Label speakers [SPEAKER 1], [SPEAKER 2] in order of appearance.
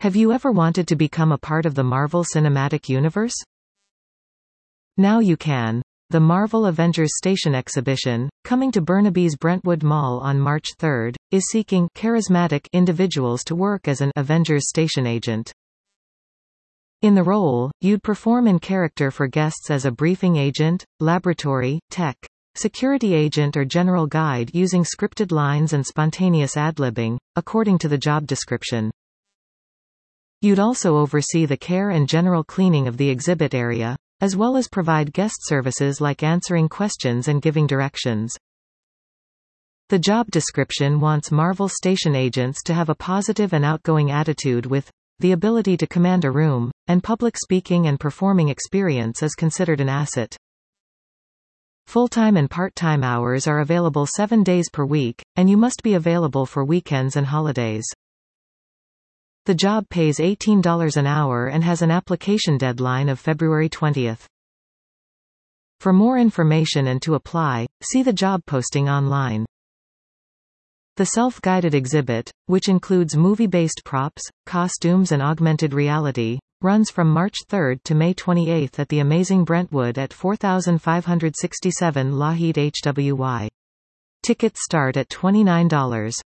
[SPEAKER 1] Have you ever wanted to become a part of the Marvel Cinematic Universe? Now you can. The Marvel Avengers Station exhibition, coming to Burnaby's Brentwood Mall on March 3, is seeking charismatic individuals to work as an Avengers Station agent. In the role, you'd perform in character for guests as a briefing agent, laboratory, tech, security agent or general guide using scripted lines and spontaneous ad-libbing, according to the job description. You'd also oversee the care and general cleaning of the exhibit area, as well as provide guest services like answering questions and giving directions. The job description wants Marvel station agents to have a positive and outgoing attitude with the ability to command a room, and public speaking and performing experience is considered an asset. Full-time and part-time hours are available 7 days per week, and you must be available for weekends and holidays. The job pays $18 an hour and has an application deadline of February 20. For more information and to apply, see the job posting online. The self-guided exhibit, which includes movie-based props, costumes and augmented reality, runs from March 3 to May 28 at the Amazing Brentwood at 4567 Lougheed HWY. Tickets start at $29.